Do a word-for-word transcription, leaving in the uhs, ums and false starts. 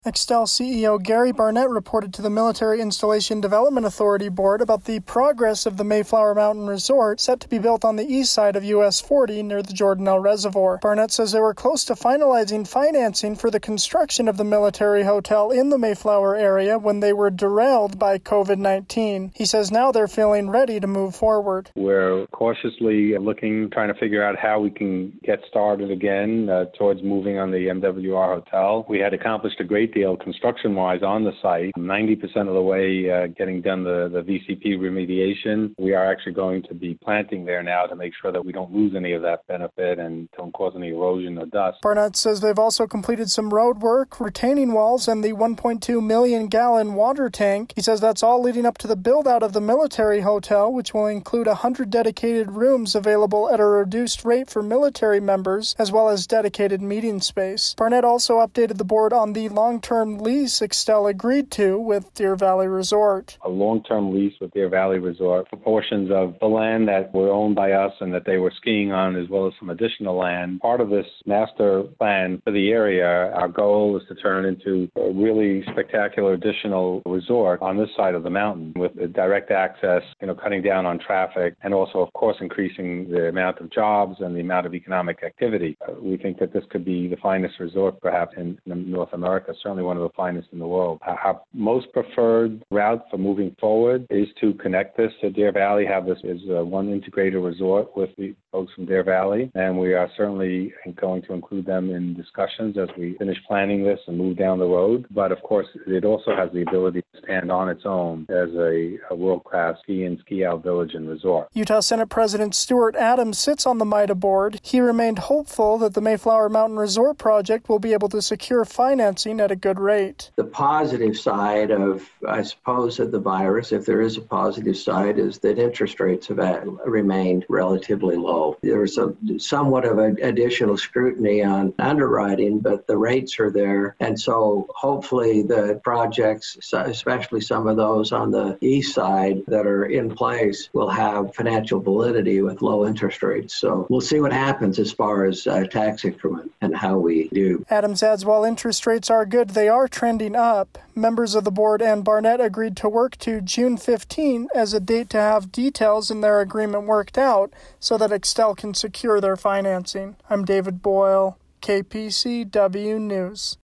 Extel C E O Gary Barnett reported to the Military Installation Development Authority Board about the progress of the Mayflower Mountain Resort, set to be built on the east side of U S forty near the Jordanelle Reservoir. Barnett says they were close to finalizing financing for the construction of the military hotel in the Mayflower area when they were derailed by covid nineteen. He says now they're feeling ready to move forward. We're cautiously looking, trying to figure out how we can get started again uh, towards moving on the M W R hotel. We had accomplished a great deal construction-wise on the site, ninety percent of the way uh, getting done the, the V C P remediation. We are actually going to be planting there now to make sure that we don't lose any of that benefit and don't cause any erosion or dust. Barnett says they've also completed some road work, retaining walls, and the one point two million gallon water tank. He says that's all leading up to the build-out of the military hotel, which will include one hundred dedicated rooms available at a reduced rate for military members, as well as dedicated meeting space. Barnett also updated the board on the long long-term lease Extel agreed to with Deer Valley Resort. A long-term lease with Deer Valley Resort for portions of the land that were owned by us and that they were skiing on, as well as some additional land. Part of this master plan for the area, our goal is to turn into a really spectacular additional resort on this side of the mountain with direct access, you know, cutting down on traffic, and also, of course, increasing the amount of jobs and the amount of economic activity. Uh, we think that this could be the finest resort, perhaps, in, in North America, certainly one of the finest in the world. Our most preferred route for moving forward is to connect this to Deer Valley, have this as uh, one integrated resort with the folks from Deer Valley, and we are certainly going to include them in discussions as we finish planning this and move down the road. But of course, it also has the ability to stand on its own as a, a world-class ski and ski out village and resort. Utah Senate President Stuart Adams sits on the MITA board. He remained hopeful that the Mayflower Mountain Resort project will be able to secure financing at a good rate. The positive side of, I suppose, of the virus, if there is a positive side, is that interest rates have remained relatively low. There was a, somewhat of an additional scrutiny on underwriting, but the rates are there. And so hopefully the projects, especially some of those on the east side that are in place, will have financial validity with low interest rates. So we'll see what happens as far as uh, tax increment and how we do. Adams adds while interest rates are good, they are trending up. Members of the board and Barnett agreed to work to June fifteenth as a date to have details in their agreement worked out so that Extel can secure their financing. I'm David Boyle, K P C W News.